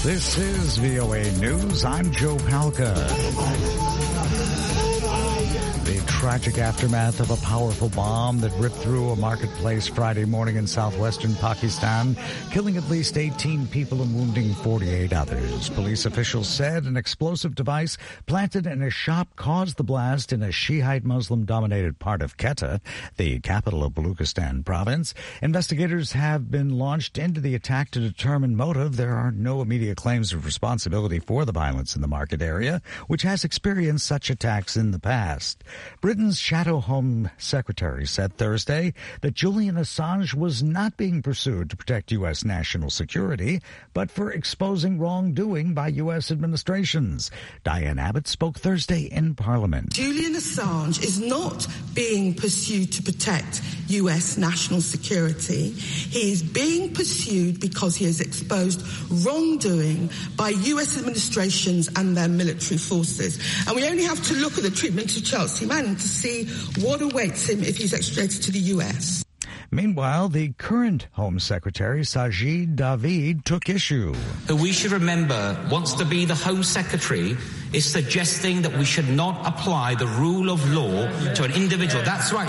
This is VOA News. I'm Joe Palca. The tragic aftermath of a powerful bomb that ripped through a marketplace Friday morning in southwestern Pakistan, killing at least 18 people and wounding 48 others. Police officials said an explosive device planted in a shop caused the blast in a Shiite Muslim-dominated part of Quetta, the capital of Baluchistan province. Investigators have been launched into the attack to determine motive. There are no immediate claims of responsibility for the violence in the market area, which has experienced such attacks in the past. Britain's Shadow Home Secretary said Thursday that Julian Assange was not being pursued to protect U.S. national security, but for exposing wrongdoing by U.S. administrations. Diane Abbott spoke Thursday in Parliament. Julian Assange is not being pursued to protect U.S. national security. He is being pursued because he has exposed wrongdoing by U.S. administrations and their military forces. And we only have to look at the treatment of Chelsea Manning to see what awaits him if he's extradited to the U.S. Meanwhile, the current Home Secretary, Sajid David, took issue. We should remember, wants to be the Home Secretary, is suggesting that we should not apply the rule of law to an individual. That's right,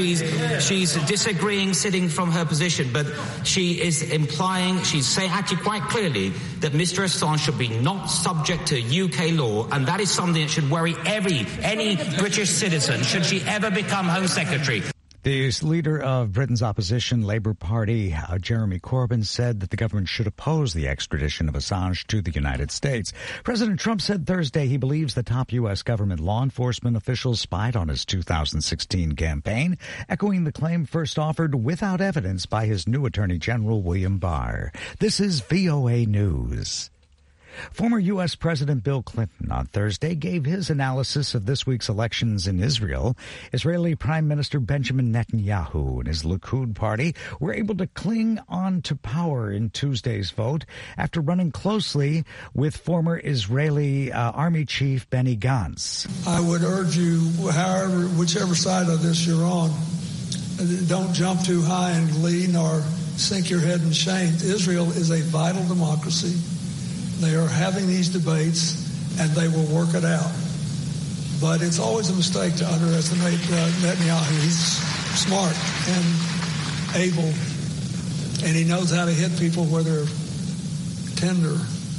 she's disagreeing, sitting from her position, but she is implying, she's saying actually quite clearly that Mr. Assange should be not subject to UK law, and that is something that should worry any British citizen should she ever become Home Secretary. The leader of Britain's opposition Labour Party, Jeremy Corbyn, said that the government should oppose the extradition of Assange to the United States. President Trump said Thursday he believes the top U.S. government law enforcement officials spied on his 2016 campaign, echoing the claim first offered without evidence by his new Attorney General, William Barr. This is VOA News. Former U.S. President Bill Clinton on Thursday gave his analysis of this week's elections in Israel. Israeli Prime Minister Benjamin Netanyahu and his Likud party were able to cling on to power in Tuesday's vote after running closely with former Israeli Army Chief Benny Gantz. I would urge you, whichever side of this you're on, don't jump too high in glee nor sink your head in shame. Israel is a vital democracy. They are having these debates, and they will work it out. But it's always a mistake to underestimate Netanyahu. He's smart and able, and he knows how to hit people where they're tender.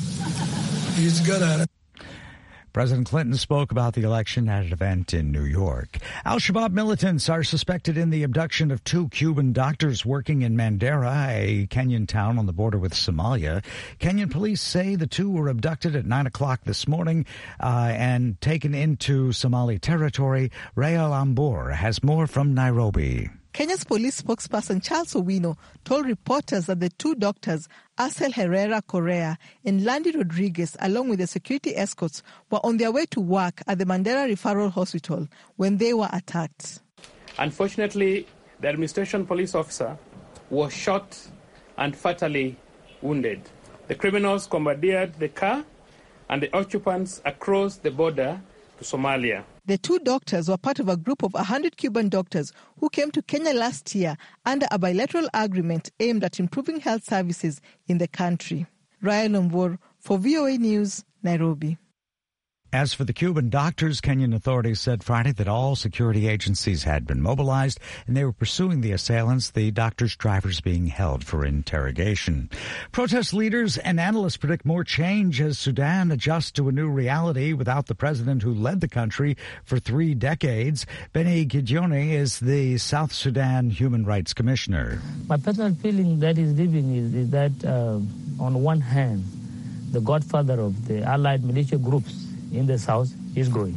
He's good at it. President Clinton spoke about the election at an event in New York. Al-Shabaab militants are suspected in the abduction of 2 Cuban doctors working in Mandera, a Kenyan town on the border with Somalia. Kenyan police say the 2 were abducted at 9 o'clock this morning and taken into Somali territory. Rael Ambor has more from Nairobi. Kenya's police spokesperson Charles Owino told reporters that the 2 doctors, Arcel Herrera Correa and Landy Rodriguez, along with the security escorts, were on their way to work at the Mandera Referral Hospital when they were attacked. Unfortunately, the administration police officer was shot and fatally wounded. The criminals commandeered the car and the occupants across the border to Somalia. The 2 doctors were part of a group of 100 Cuban doctors who came to Kenya last year under a bilateral agreement aimed at improving health services in the country. Ryan Ombor for VOA News, Nairobi. As for the Cuban doctors, Kenyan authorities said Friday that all security agencies had been mobilized and they were pursuing the assailants, the doctors' drivers being held for interrogation. Protest leaders and analysts predict more change as Sudan adjusts to a new reality without the president who led the country for 3 decades. Benny Gideoni is the South Sudan Human Rights Commissioner. My personal feeling that is living is that, on one hand, the godfather of the allied militia groups in the south is going,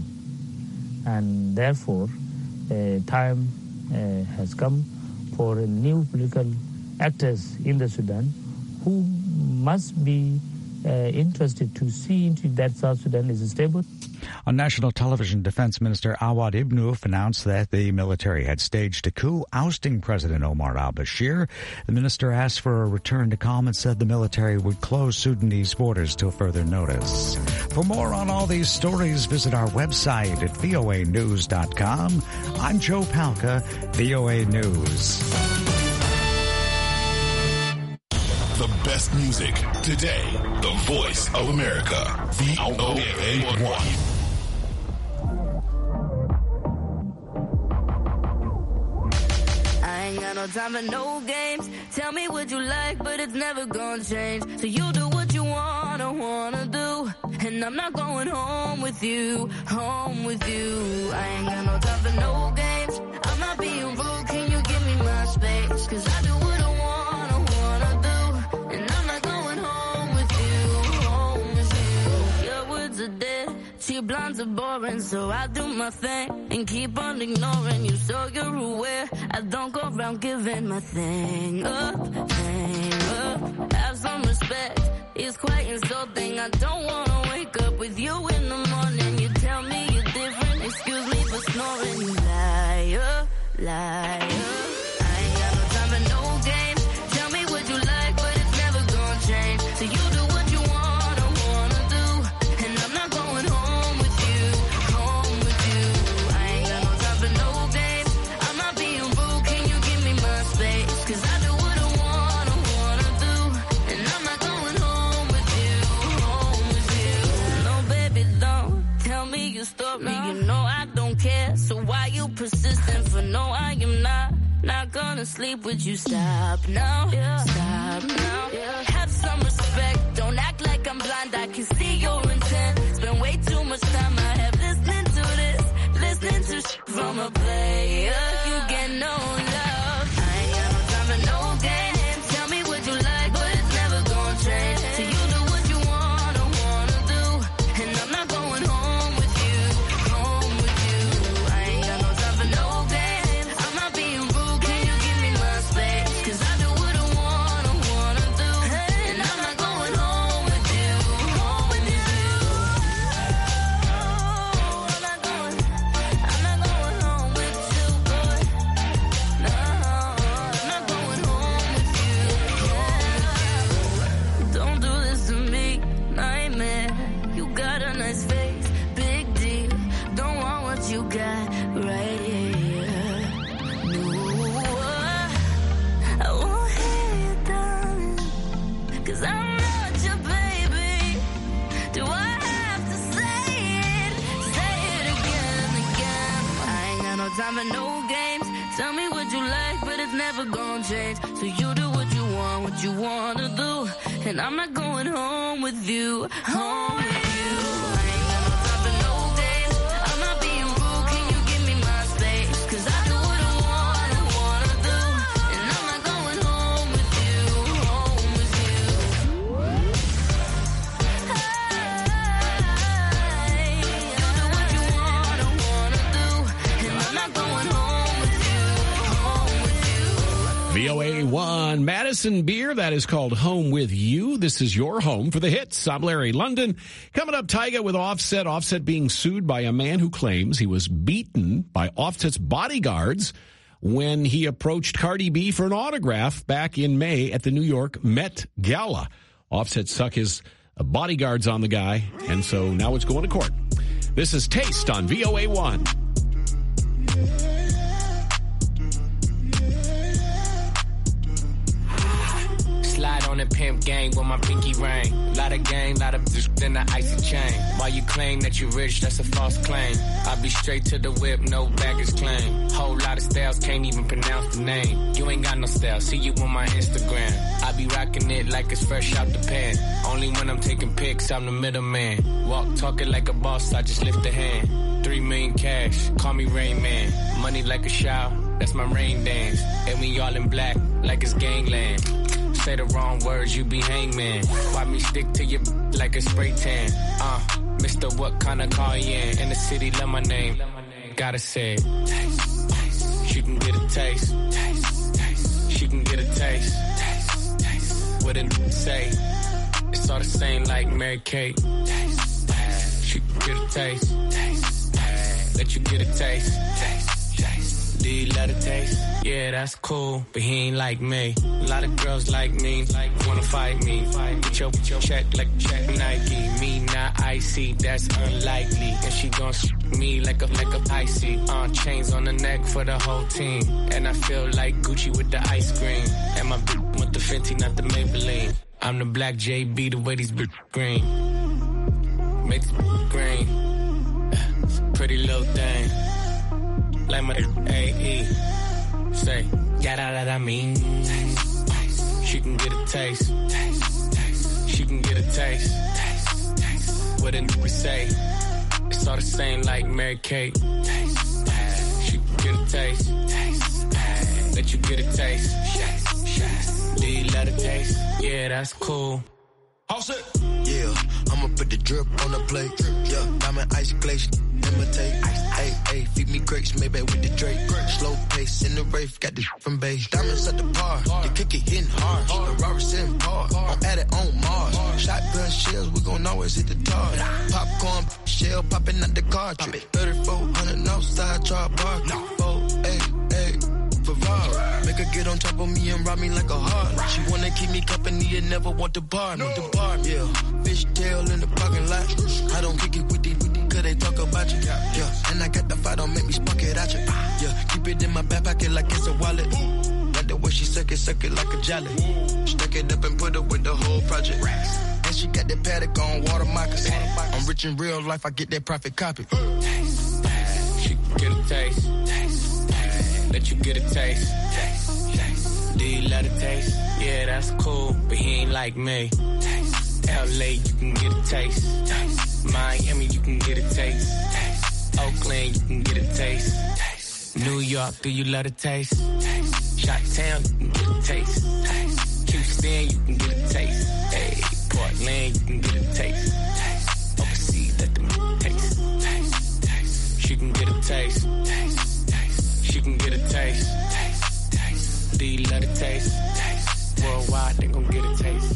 and therefore time has come for new political actors in the Sudan who must be interested to see into that South Sudan is stable. On national television, Defense Minister Awad Ibnouf announced that the military had staged a coup ousting President Omar al-Bashir. The minister asked for a return to calm and said the military would close Sudanese borders till further notice. For more on all these stories, visit our website at voanews.com. I'm Joe Palca, VOA News. The best music today. The voice of America. VOA1. I ain't got no time for no games. Tell me what you like, but it's never gonna change. So you do what you wanna do. And I'm not going home with you. I ain't got no time for no games. I'm not being rude, can you give me my space? Cause I do what I wanna do. And I'm not going home with you. Your words are dead, cheap blinds are boring. So I do my thing and keep on ignoring you. So you're aware, I don't go around giving my thing up. Have some respect, it's quite insulting. I don't wanna wake up with you in the morning. You tell me you're different, excuse me for snoring. You liar. I ain't got no time for no games. Tell me what you like, but it's never gonna change. So you do what you wanna do. And I'm not going home with you. I ain't got no time for no games. I'm not being rude, can you give me my space? Cause I do what I wanna do. And I'm not going home with you. No baby, don't tell me you stop me. You know I don't care, so why you persistent? For no, I am not gonna sleep with you. Stop now, stop now. Have some respect, don't act like I'm blind. I can see your intent. Spend way too much time I have listening to this, listening to shit from a player. You get no love. I ain't got no time for no games. Tell me what you like, but it's never gonna change. So you do what you wanna do, and I'm not going home with you. I ain't got no time for no games. I'm not being rude, can you give me my space? Cause I do what I wanna do, and I'm not going home with you. I'm not going home with you, boy. No, I'm not going home with you. Don't do this to me, nightmare. You got a nice face, big deal. Don't want what you got right here. No, I won't hear you, darling. Cause I'm not your baby. Do I have to say it again and again? I ain't got no time for no games. Tell me what you like, but it's never gonna change. So you do what you wanna do. And I'm not going home with you. I ain't got no time for no games. I'm not being rude, can you give me my space? Cause I do what I wanna do. And I'm not going home with you. You do what you wanna do. And I'm not going home with you. VOA1, Madison Beer, that is called Home With You. This is your home for the hits. I'm Larry London. Coming up, Tyga with Offset. Offset being sued by a man who claims he was beaten by Offset's bodyguards when he approached Cardi B for an autograph back in May at the New York Met Gala. Offset stuck his bodyguards on the guy, and so now it's going to court. This is Taste on VOA1. Slide on the pimp gang with my pinky ring. Lot of gang, lot of then the icy chain. While you claim that you rich, that's a false claim. I be straight to the whip, no baggage claim. Whole lot of styles, can't even pronounce the name. You ain't got no style, see you on my Instagram. I be rocking it like it's fresh out the pan. Only when I'm taking pics, I'm the middleman. Walk talking like a boss, I just lift a hand. 3 million cash, call me Rain Man. Money like a shower, that's my rain dance. And we all in black, like it's gangland. Say the wrong words, you be hangman. Why me stick to your like a spray tan? Mister, what kind of car you in? In the city, love my name. Gotta say it. Taste, taste. She can get a taste. Taste, taste. She can get a taste. Taste, taste. What it say? It's all the same like Mary Kate. Taste, taste. She can get a taste. Taste, taste. Let you get a taste. Taste. Do you love the taste? Yeah, that's cool, but he ain't like me. A lot of girls like me, wanna fight me. Get your check like check Nike. Me not icy, that's unlikely. And she gon' me like a icy. Chains on the neck for the whole team. And I feel like Gucci with the ice cream. And my bitch want the Fenty, not the Maybelline. I'm the black JB, the way these bitch green. Make this green. Pretty little thing. Like my AE. Say, yada that I mean. She can get a taste. She can get a taste. What a nigga say. It's all the same like Mary Kate. She can get a taste. Let you get a taste. Do you let it taste? Yeah, that's cool. All set. Yeah, I'ma put the drip on the plate. Yeah, diamond ice glaze, imitate. Hey, hey, feed me grapes, maybe with the Drake. Slow pace in the Wraith, got this from base. Diamonds at the bar, the kick it hitting hard. Ferrari sitting par, I'm at it on Mars. Shotgun shells, we gon' always hit the tar. Popcorn shell popping out the cartridge. 3400 outside, try bar. 488 Ferrari. Make her get on top of me and rob me like a heart. She wanna keep me company and never want to bar me. The bar, yeah. Fish tail in the parking lot. I don't kick it with these, cause they talk about you. Yeah, and I got the fight, don't make me spark it at you. Yeah, keep it in my back pocket like it's a wallet. Like the way she suck it like a jelly. Stuck it up and put it with the whole project. And she got that paddock on water moccasins. I'm rich in real life, I get that profit copy. She can get a taste. Let you get a taste. Do you let it taste? Yeah, that's cool, but he ain't like me. LA, you can get a taste. Miami, you can get a taste. Oakland, you can get a taste. New York, do you let it taste? Chi-Town, you can get a taste. Houston, you can get a taste. Hey, Portland, you can get a taste. Overseas, let them taste. She can get a taste. She can get a taste. Do you let it taste? Worldwide, they gon' get a taste.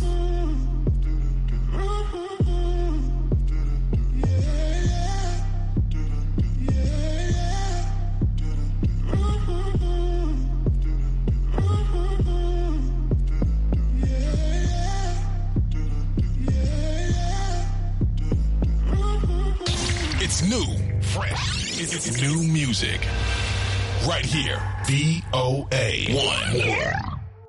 It's new, fresh. It's new music. Right here, VOA1.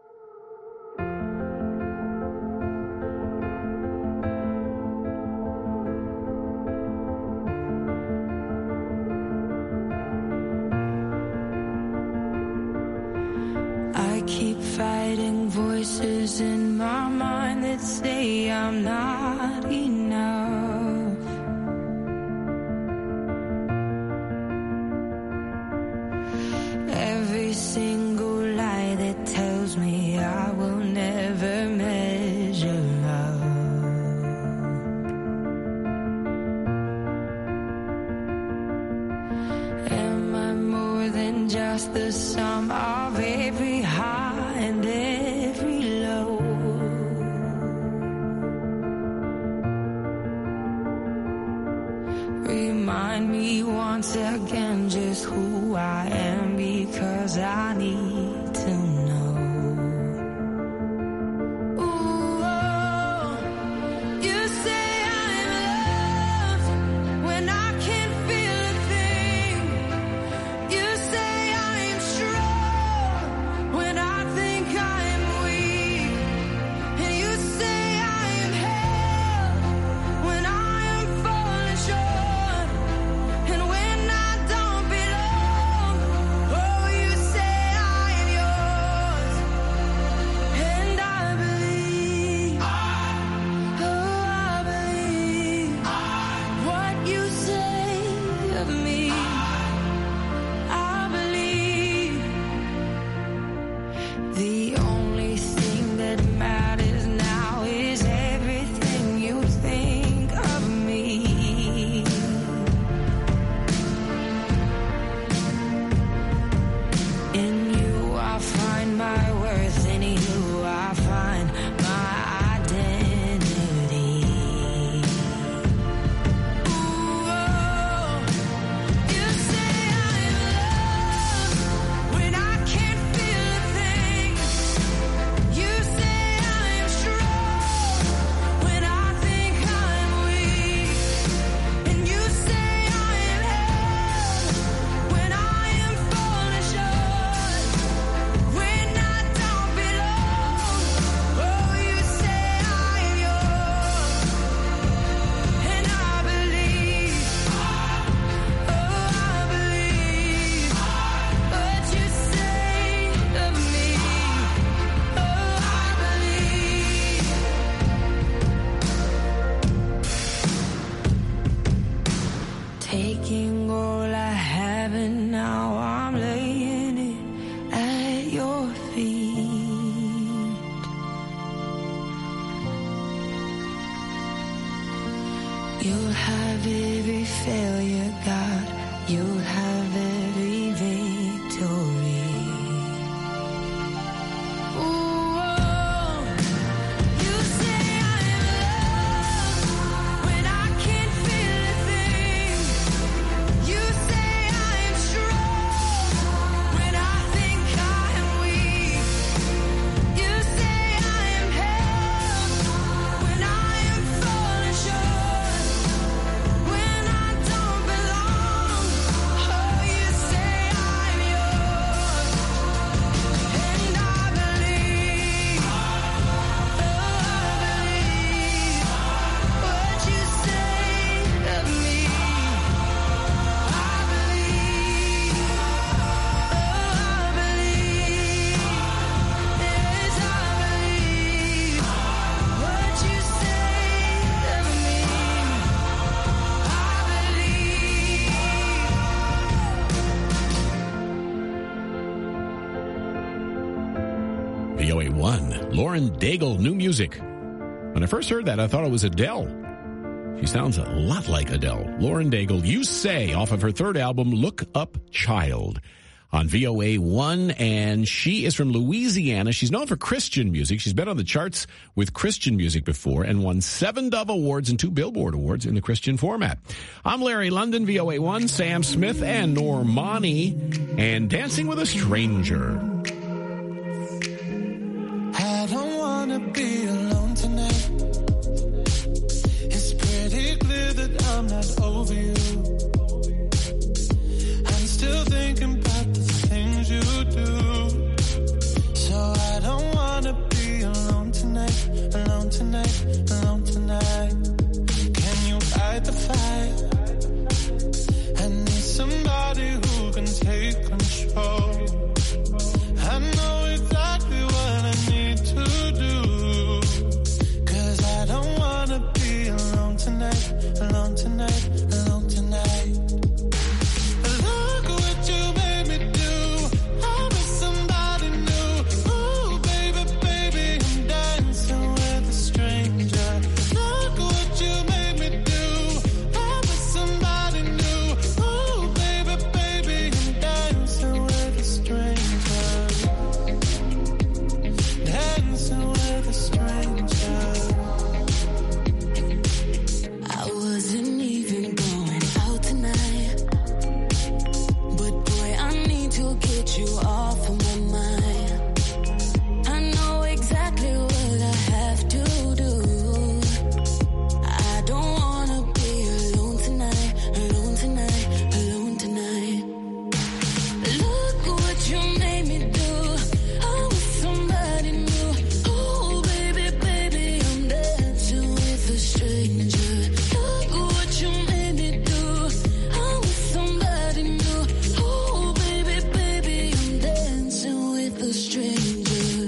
I keep fighting voices in my mind that say I'm not enough. Every single lie that tells me I will never measure up. Am I more than just the sum of every high and every low? Remind me once again just who I am, because I need to know. Ooh, oh, you say I'm loved when I can't feel a thing. You say I'm strong when I think I'm weak. And you say I am held when I am falling short. And when I don't belong, oh, you say I You'll have every failure, God. You'll have every victory. VOA1, Lauren Daigle, new music. When I first heard that, I thought it was Adele. She sounds a lot like Adele. Lauren Daigle, You Say, off of her third album, Look Up Child, on VOA1, and she is from Louisiana. She's known for Christian music. She's been on the charts with Christian music before and won 7 Dove Awards and 2 Billboard Awards in the Christian format. I'm Larry London, VOA1, Sam Smith, and Normani, and Dancing with a Stranger. I don't wanna be alone tonight. It's pretty clear that I'm not over you. I'm still thinking about the things you do. So I don't wanna be alone tonight, alone tonight, alone tonight. Can you fight the fight? I need somebody who can take control. I know exactly what I need to do, 'cause I don't wanna be alone tonight, alone tonight, alone tonight. Look what you made me do. I'm with somebody new. Ooh, baby, baby, I'm dancing with a stranger. Look what you made me do. I'm with somebody new. Ooh, baby, baby, I'm dancing with a stranger. Dancing with a stranger. I wasn't even going out tonight, but boy, I need to get you off of my mind. I know exactly what I have to do. I don't wanna be alone tonight, alone tonight, alone tonight. Look what you made me do. I'm with somebody new. Oh, baby, baby, I'm dancing with a stranger. Look what you made me do. I'm with somebody new. Oh, baby, baby, I'm dancing with a stranger.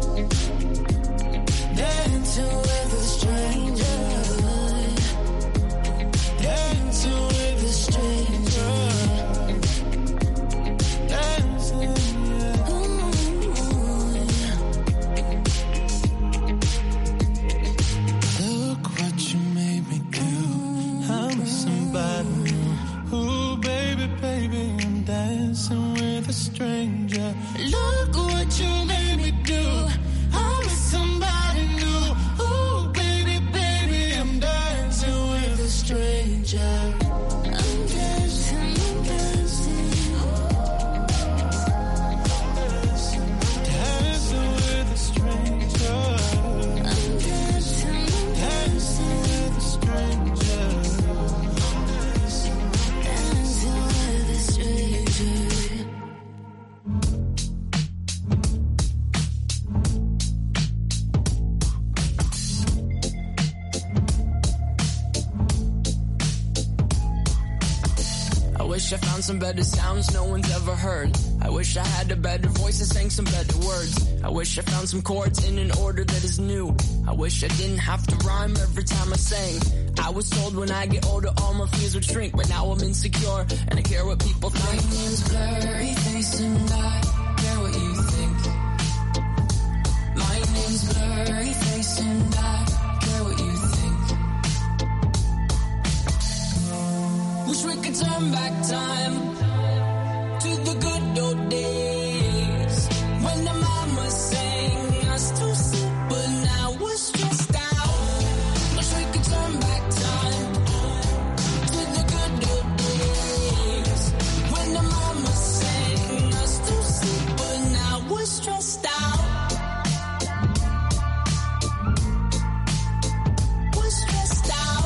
Dancing with a stranger. Dancing with a stranger. Dancing, yeah. Look what you made me do. I'm with somebody new. Ooh, baby, baby, I'm dancing with a stranger. Look what you made me do. I'm with somebody new. Ooh, baby, baby, I'm dancing with a stranger. I'm dancing, I'm dancing. Dancing with a stranger. I'm dancing, I'm Dancing with a stranger. dancing with a stranger. I wish I found some better sounds no one's ever heard. I wish I had a better voice and sang some better words. I wish I found some chords in an order that is new. I wish I didn't have to rhyme every time I sang. I was told when I get older all my fears would shrink, but now I'm insecure and I care what people think. My name's Blurry Face and I care what you think. My name's Blurry Face and I care what you think. could turn back time to the good old days when the mama sang us to sleep, but now we're stressed out. Wish we could turn back time to the good old days when the mama sang us to sleep, but now we're stressed out. We're stressed out.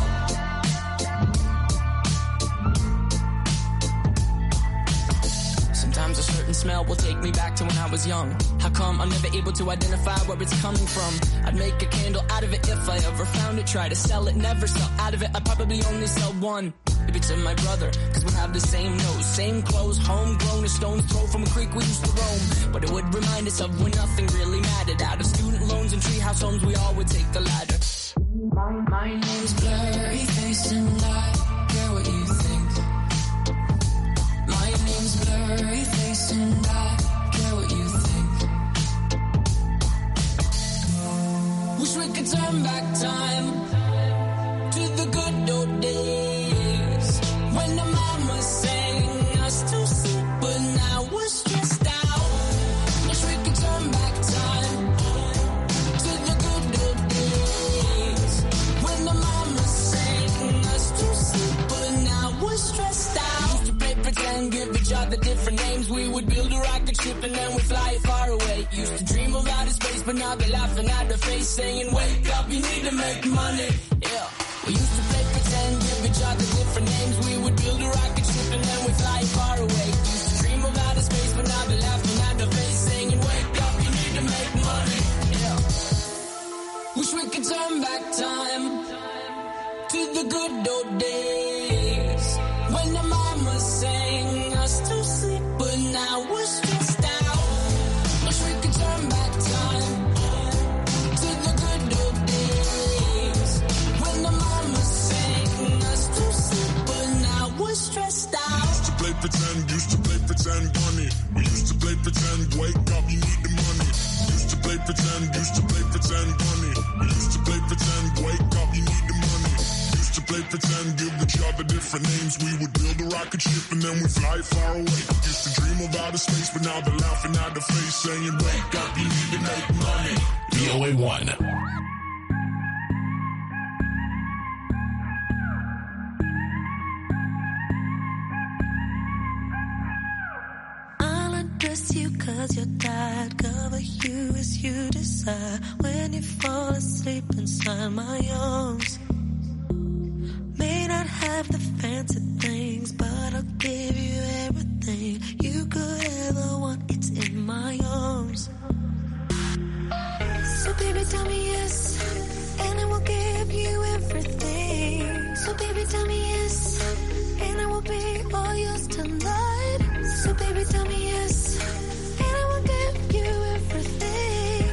Sometimes a certain smell will take me back to when I was young. How come I'm never able to identify where it's coming from? I'd make a candle out of it if I ever found it. Try to sell it, never sell out of it. I'd probably only sell one. Maybe to my brother, cause we have the same nose, same clothes, homegrown, a stone's throw from a creek we used to roam. But it would remind us of when nothing really mattered. Out of student loans and treehouse homes, we all would take the ladder. My name's Blurry Face and I care what you think. My name's Blurry Face and I care what you think. Wish we could turn back time to the good old days when the mama sang us to sleep, but now we're stressed out. Wish we could turn back time to the good old days when the mama sang us to sleep, but now we're stressed out. Used to play pretend, give each other different names. We would build a rocket ship and then we'd fly it far away. Used to dream of outer space, but now they're laughing at the face, saying, wake up, you need to make money. Yeah. We used to play pretend, give each other different names. We would build a rocket ship and then we'd fly far away. Used to dream of outer space, but now they're laughing at the face, saying, wake up, you need to make money. Yeah. Wish we could turn back time to the good old days when the mama sang us to sleep, but now we're stressed out. Wish we could turn back time to the good old days when the mama sang us to sleep, but now we're stressed out. Used to play pretend, bunny. We used to play pretend, wake up, you need the money. Used to play pretend, bunny. We used to play pretend, wake up, you need the money. Used to play pretend, give each other different names. We would build a rocket ship and then we'd fly far away. Used to dream of outer space, but now they're laughing at the face, saying, wake up, you need to make money. VOA1. I'll undress you cause you're tired, cover you as you desire. When you fall asleep inside my arms, may not have the fancy things, but I'll give you everything you could ever want. It's in my arms. So baby, tell me yes, and I will give you everything. So baby, tell me yes, and I will be all yours tonight. So baby, tell me yes, and I will give you everything.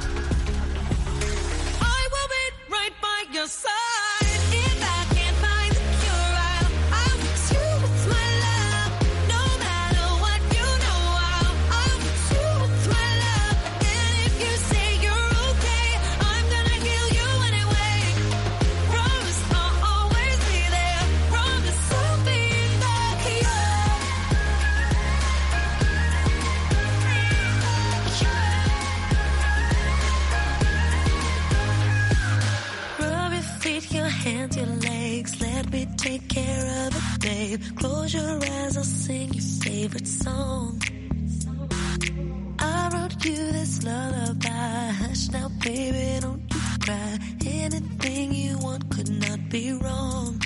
I will be right by your side. If I can't find the cure, I'll fix you with my love. No matter what, you know I'll fix you with my love. And if you say you're okay, I'm gonna heal you anyway. Promise I'll always be there. Promise I'll be there. Rub your feet, your hands, your legs. Let me take care of it, babe. Close your eyes, I'll sing your favorite song. I wrote you this lullaby. Hush now, baby, don't you cry. Anything you want could not be wrong.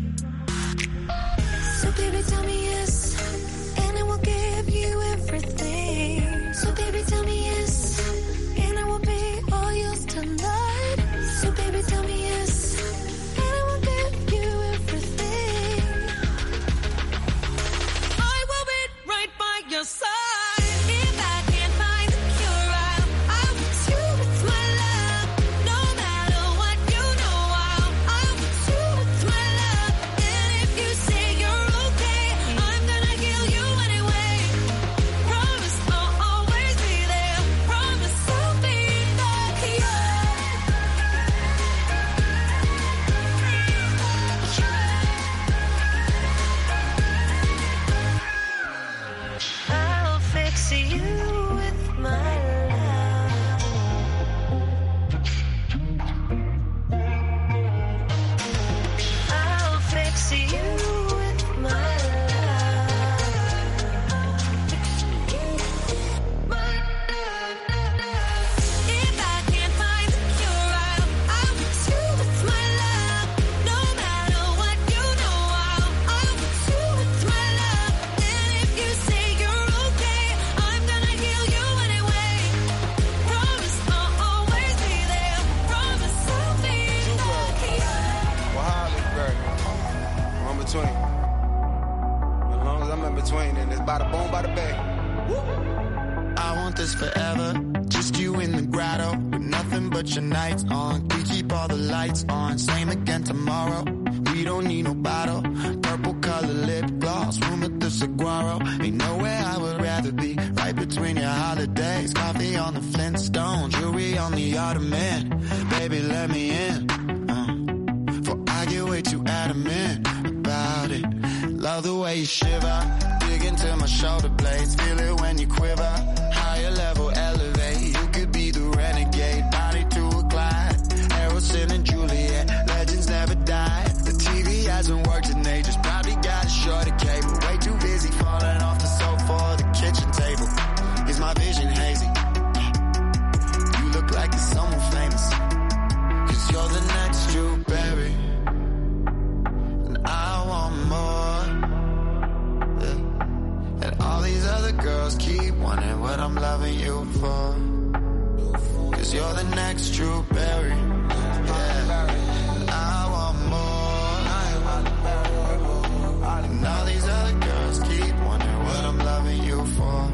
So baby, tell me yes, and I will give you everything. So baby, tell me yes, and I will be all yours tonight. So baby, tell me yes, and I will give you everything. I will be right by your side. If I can't find the cure, I'll fix you with my love. No matter what, you know I'll fix you with between. As long as I'm in between, then it's bada boom, bada bang. I want this forever. Just you in the grotto with nothing but your nights on. We keep all the lights on. Same again tomorrow. We don't need no bottle. Purple color lip gloss. Room at the Saguaro. Ain't nowhere I would rather be. Right between your holidays. Coffee on the Flintstones. Jewelry on the Ottoman. Baby, let me in. For I get way too adamant about it. Love the way you shiver. Dig into my shoulder blades. Feel it when you quiver. Higher level elevate. You could be the renegade. Body to a glide. Harrison and Juliet. Legends never die. The TV hasn't worked in ages. Probably got a shorter cable. Way too busy falling off the sofa or the kitchen table. Is my vision hazy? You look like you're someone famous. Cause you're the next Drew Barry. And I want more. And all these other girls keep wanting what I'm loving you for. Cause you're the next Drew Barry. Yeah. And I want more. And all these other girls keep wondering what I'm loving you for.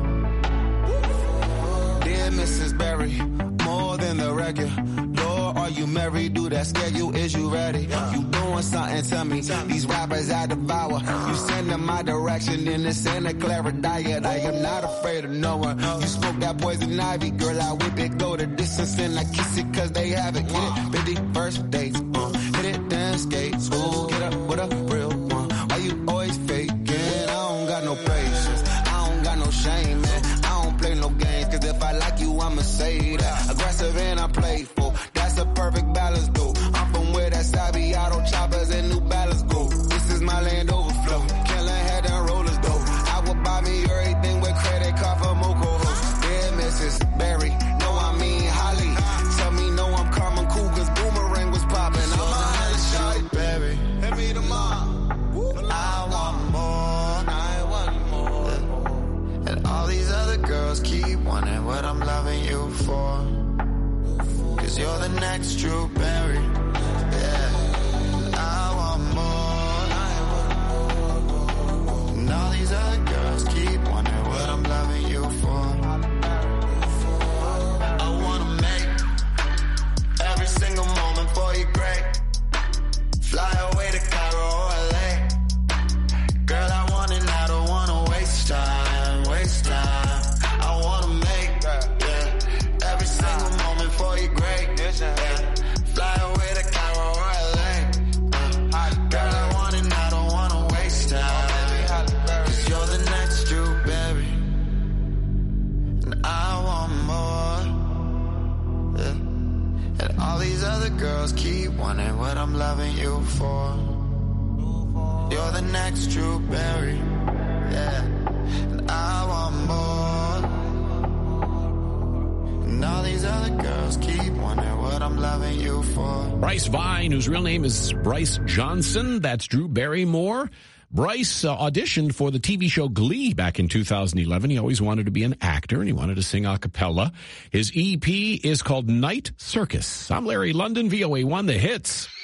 Dear Mrs. Berry, more than the regular. Lord, are you married? Do that scare you? Is you ready? You doing something to me? These rappers I devour. You send them my direction in the Santa Clara diet. I am not afraid of no one. You spoke that poison ivy, girl. I whip it, go the distance, and I kiss it 'cause they have it. Get it, baby, first dates. Hit it, then skates. Ooh, get up with a real one. Why you always faking? I don't got no patience. I don't got no shame, man. I don't play no games, 'cause if I like you, I'ma say that. Aggressive and I'm playful. That's a perfect balance, though. I'm from where that Sabi Auto choppers and New Balance go. This is my land overflow. Killing head and rollers, though. I will buy me everything with credit card for Moco host. Dear Mrs. Berry, no, I mean Holly. Tell me no, I'm Carmen Cool, 'cause Boomerang was popping. I'm a Holly shawty, Berry. Hit me tomorrow. I want more. And all these other girls keep wanting what I'm loving you for. Cause you're the next Drew Barry. Yeah. I want more. And all these other girls keep wondering what I'm loving you for. I wanna make every single moment for you great. Fly away to Cairo or LA. Girl, I want it, I don't wanna waste time, waste time. I wanna make, every single moment for you great. Fly away to Cairo or LA. Girl, I want it, I don't wanna waste time. 'Cause you're the next Drew Barry. And I want more. And all these other girls keep wanting what I'm loving you for. You're the next Drew Barry. Yeah. And I want more. And all these other girls keep wondering what I'm loving you for. Bryce Vine, whose real name is Bryce Johnson. That's Drew Barrymore. Bryce auditioned for the TV show Glee back in 2011. He always wanted to be an actor, and he wanted to sing a cappella. His EP is called Night Circus. I'm Larry London, VOA1 The Hits.